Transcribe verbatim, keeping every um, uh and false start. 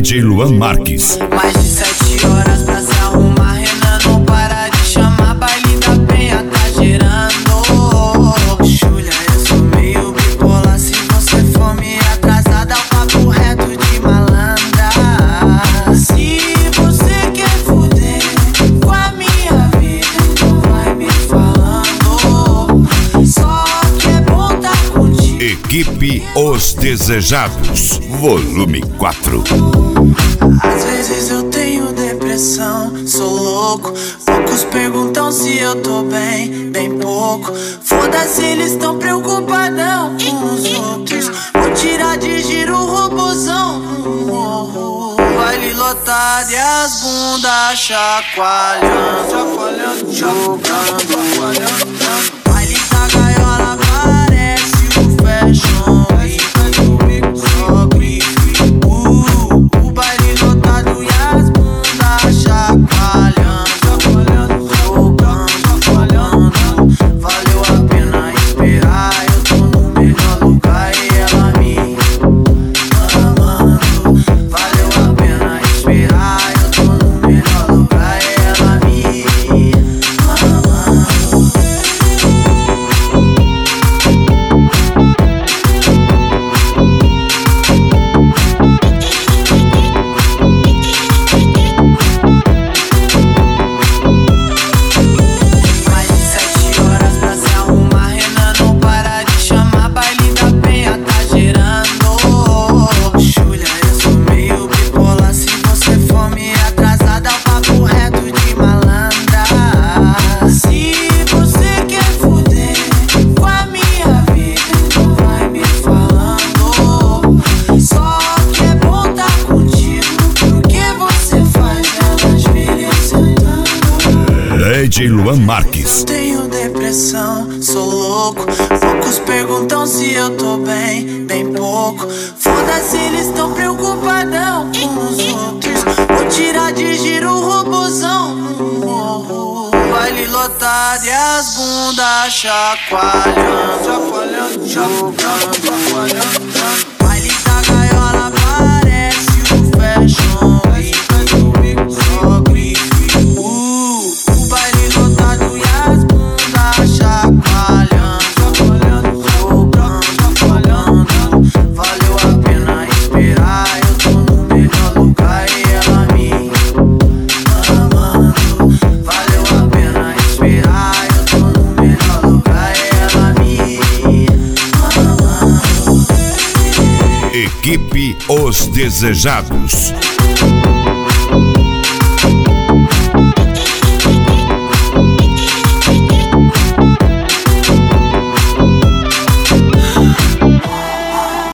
D J Luan Marques. Mais de sete horas pra se arrumar, Renan não para de chamar. Baile da Penha tá girando. Júlia, eu sou meio bipolar. Se você for me atrasada, é o papo reto de malandra. Se você quer fuder com a minha vida, então vai me falando. Só que é bom tá contigo. Equipe Os Desejados, volume quatro. Às vezes eu tenho depressão, sou louco. Poucos perguntam se eu tô bem, bem pouco. Foda-se, eles tão preocupadão com os outros. Vou tirar de giro o robozão. Baile lotado e as bundas chacoalhando, chacoalhando, jogando. Baile da gaiola parece o fashion. D J Luan Marques. Eu tenho depressão, sou louco. Poucos perguntam se eu tô bem, bem pouco. Foda-se, eles tão preocupadão com os outros. Vou tirar de giro o robozão. Baile lotado e as bundas chacoalhando, chacoalhando, jogando, chacoalhando. Baile da gaiola parece o fashion. Equipe Os Desejados.